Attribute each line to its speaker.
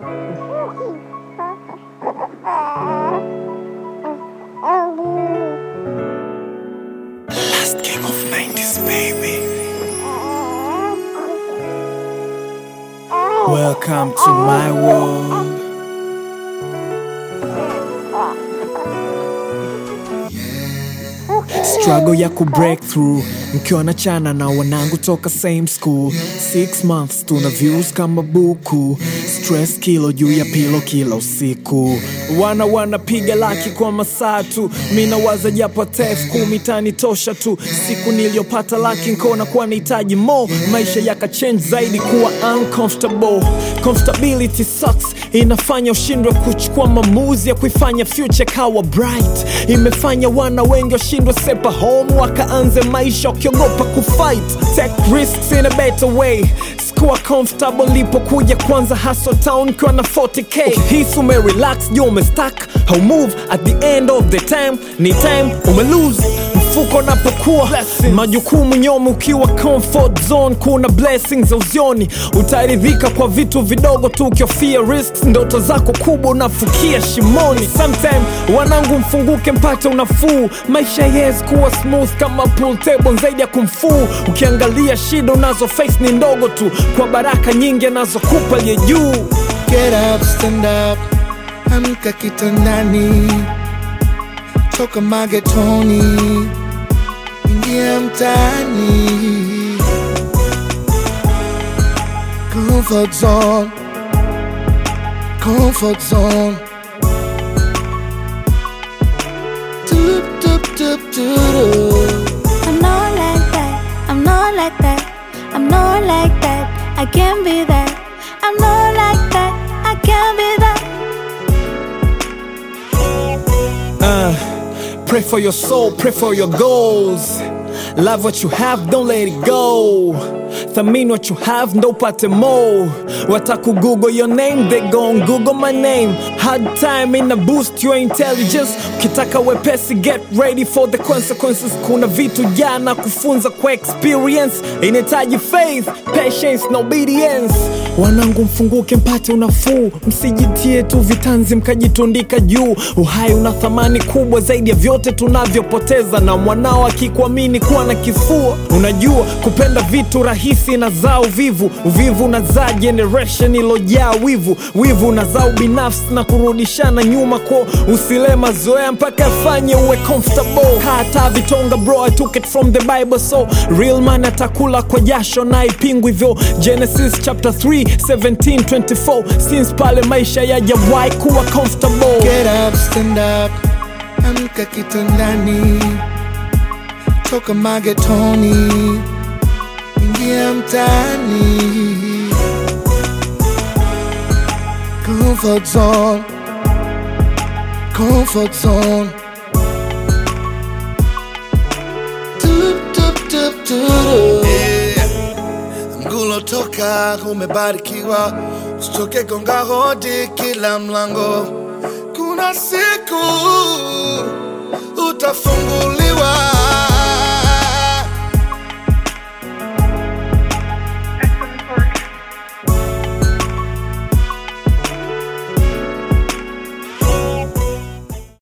Speaker 1: Last game of 90s, baby. Welcome to my world. Struggle ya ku break through mkiwa na chana na wanangu toka same school. 6 months tuna views kama buku. Stress kilo juu ya pilo kila usiku. Wana piga laki kwa masaa tu. Mina waza japo tef 10 tani tosha tu. Siku niliyopata laki nkona kwa nahitaji more. Maisha yaka change zaidi kuwa uncomfortable. Comfortability sucks. Inafanya ushindwe kuchukua maamuzi ya kuifanya future kawa bright. Imefanya wana wengi washindwe sepa home wakaanze maisha wakiogopa kufight. Take risks in a better way. Sikuwa comfortable lipokuja kwanza hustle town kwa na 40k. Ukihisi umerelax you umestuck. How move at the end of the time. Ni time umelose. Mfuko napokuwa majukumu nyoma ukiwa comfort zone. Kuna blessings za uzioni. Utaridhika kwa vitu vidogo tu ukiofia risks. Ndoto zako kubwa unafukia shimoni. Sometime wanangu mfunguke mpate unafuu. Maisha yes kuwa smooth kama pool table zaidi ya kumfuu. Ukiangalia shida unazo face ni ndogo tu kwa baraka nyingi anazokupa ye juu.
Speaker 2: Get up, stand up, amka kitandani, toka magetoni, ingia mtaani. Comfort zone, comfort zone. Doop, doop, doop, doop.
Speaker 3: I'm not like that, I'm not like that, I'm not like that, I can't be that. I'm not like that, I can't be that.
Speaker 1: Pray for your soul, pray for your goals. Love what you have, don't let it go. Thamini what you have, ndo upate more. Wataku Google your name, they gon' Google my name. Hard time in a boost your intelligence. Ukitaka wepesi, get ready for the consequences. Kuna vitu jana kufunza kwa experience. Inahitaji faith, patience na obedience. Wanangu mfunguke mpate unafuu. Msijitie tu vitanzi mkajitundika juu. Uhai una thamani kubwa zaidi ya vyote tunavyopoteza. Na mwanao akikuamini kuwa na kifua. Unajua kupenda vitu rahisi na zao vivu. Uvivu unazaa generation ilojaa wivu. Wivu unazaa binafsi na kurudishana nyuma kwa usile mazoea mpaka fanye uwe comfortable. Hata vitonga bro, I took it from the Bible. So real man atakula kwa jasho na ipingwi hivyo. Genesis chapter 3:17-24. Since pale maisha yajawahi kuwa comfortable.
Speaker 2: Get up, stand up, amka kitandani, toka magetoni, ingia mtaani. Comfort zone, comfort zone. Doop, doop, doop, doop. Mgulo toka umebarikiwa, usitoke gonga hodi kila mlango. Kuna siku utafunguliwa.